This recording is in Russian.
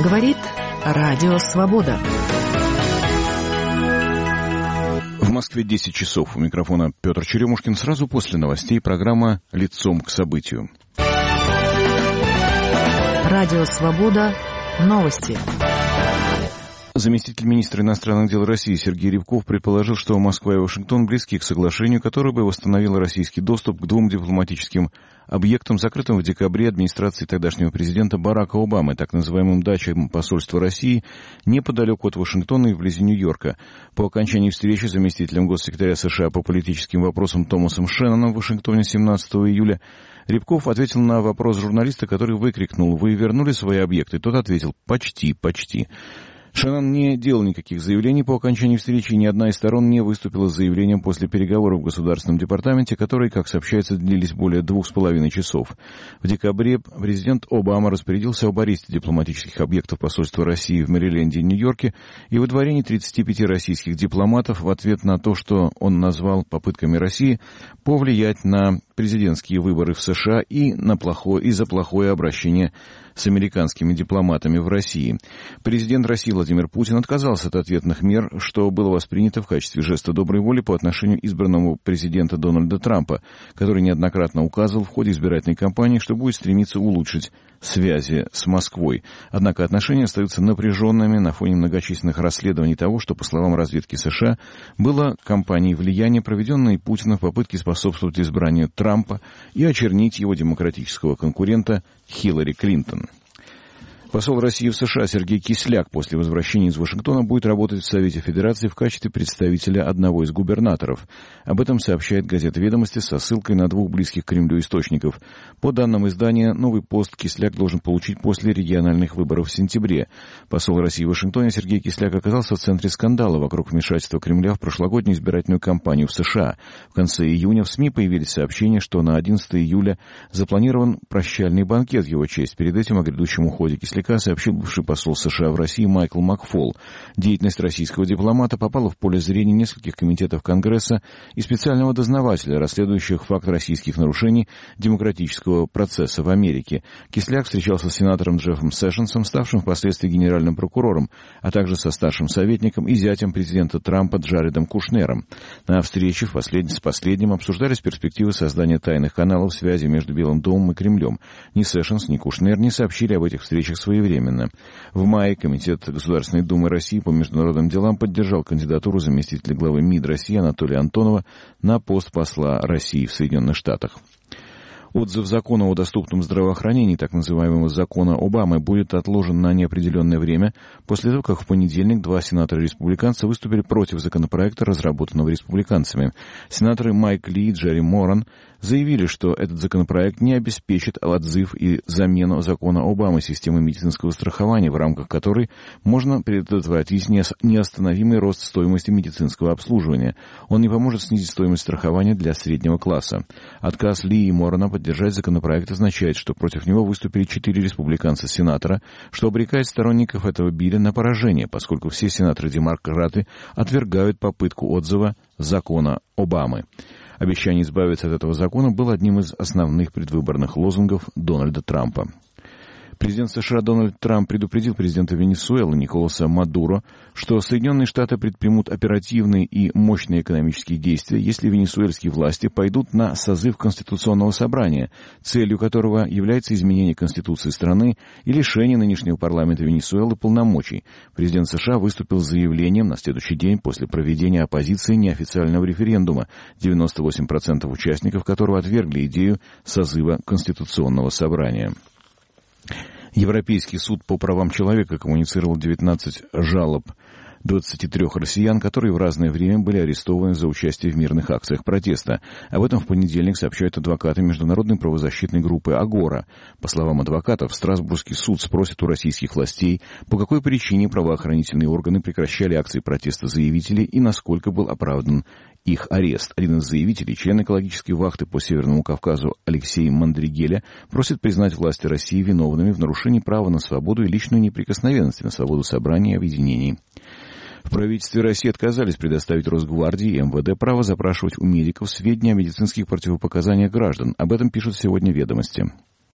Говорит Радио Свобода. В Москве 10 часов. У микрофона Петр Черемушкин. Сразу после новостей программа «Лицом к событию». Радио Свобода. Новости. Заместитель министра иностранных дел России Сергей Рябков предположил, что Москва и Вашингтон близки к соглашению, которое бы восстановило российский доступ к двум дипломатическим объектам, закрытым в декабре администрацией тогдашнего президента Барака Обамы, так называемым дачам посольства России, неподалеку от Вашингтона и вблизи Нью-Йорка. По окончании встречи с заместителем госсекретаря США по политическим вопросам Томасом Шенноном в Вашингтоне 17 июля Рябков ответил на вопрос журналиста, который выкрикнул: «Вы вернули свои объекты?» Тот ответил: «Почти, почти». Шеннон не делал никаких заявлений по окончании встречи, и ни одна из сторон не выступила с заявлением после переговоров в Государственном департаменте, которые, как сообщается, длились более 2,5 часов. В декабре президент Обама распорядился об аресте дипломатических объектов посольства России в Мэриленде и Нью-Йорке и выдворении 35 российских дипломатов в ответ на то, что он назвал попытками России повлиять на президентские выборы в США и за плохое обращение с американскими дипломатами в России. Президент России Владимир Путин отказался от ответных мер, что было воспринято в качестве жеста доброй воли по отношению к избранному президента Дональда Трампа, который неоднократно указывал в ходе избирательной кампании, что будет стремиться улучшить связи с Москвой. Однако отношения остаются напряженными на фоне многочисленных расследований того, что, по словам разведки США, было кампанией влияния, проведенной Путиным в попытке способствовать избранию Трампа и очернить его демократического конкурента Хиллари Клинтон. Посол России в США Сергей Кисляк после возвращения из Вашингтона будет работать в Совете Федерации в качестве представителя одного из губернаторов. Об этом сообщает газета «Ведомости» со ссылкой на двух близких к Кремлю источников. По данным издания, новый пост Кисляк должен получить после региональных выборов в сентябре. Посол России в Вашингтоне Сергей Кисляк оказался в центре скандала вокруг вмешательства Кремля в прошлогоднюю избирательную кампанию в США. В конце июня в СМИ появились сообщения, что на 11 июля запланирован прощальный банкет в его честь. Перед этим о грядущем уходе Кисляка сообщил бывший посол США в России Майкл Макфол. Деятельность российского дипломата попала в поле зрения нескольких комитетов Конгресса и специального дознавателя, расследующих факт российских нарушений демократического процесса в Америке. Кисляк встречался с сенатором Джеффом Сэшенсом, ставшим впоследствии генеральным прокурором, а также со старшим советником и зятем президента Трампа Джаредом Кушнером. На встрече с последним обсуждались перспективы создания тайных каналов связи между Белым домом и Кремлем. Ни Сэшенс, ни Кушнер не сообщили об этих встречах своевременно. В мае Комитет Государственной Думы России по международным делам поддержал кандидатуру заместителя главы МИД России Анатолия Антонова на пост посла России в Соединенных Штатах. Отзыв закона о доступном здравоохранении, так называемого закона Обамы, будет отложен на неопределенное время после того, как в понедельник два сенатора-республиканца выступили против законопроекта, разработанного республиканцами. Сенаторы Майк Ли и Джерри Моран заявили, что этот законопроект не обеспечит отзыв и замену закона Обамы системы медицинского страхования, в рамках которой можно предотвратить неостановимый рост стоимости медицинского обслуживания. Он не поможет снизить стоимость страхования для среднего класса. Отказ Ли и Морана поддержать законопроект означает, что против него выступили 4 республиканца-сенатора, что обрекает сторонников этого билля на поражение, поскольку все сенаторы-демократы отвергают попытку отзыва закона Обамы. Обещание избавиться от этого закона было одним из основных предвыборных лозунгов Дональда Трампа. Президент США Дональд Трамп предупредил президента Венесуэлы Николаса Мадуро, что Соединенные Штаты предпримут оперативные и мощные экономические действия, если венесуэльские власти пойдут на созыв Конституционного собрания, целью которого является изменение Конституции страны и лишение нынешнего парламента Венесуэлы полномочий. Президент США выступил с заявлением на следующий день после проведения оппозиции неофициального референдума, 98% участников которого отвергли идею созыва Конституционного собрания. Европейский суд по правам человека коммуницировал 19 жалоб 23 россиян, которые в разное время были арестованы за участие в мирных акциях протеста. Об этом в понедельник сообщают адвокаты международной правозащитной группы «Агора». По словам адвокатов, Страсбургский суд спросит у российских властей, по какой причине правоохранительные органы прекращали акции протеста заявителей и насколько был оправдан их арест. Один из заявителей, член экологической вахты по Северному Кавказу Алексей Мандригеля, просит признать власти России виновными в нарушении права на свободу и личную неприкосновенность, на свободу собраний и объединений. В правительстве России отказались предоставить Росгвардии и МВД право запрашивать у медиков сведения о медицинских противопоказаниях граждан. Об этом пишут сегодня «Ведомости».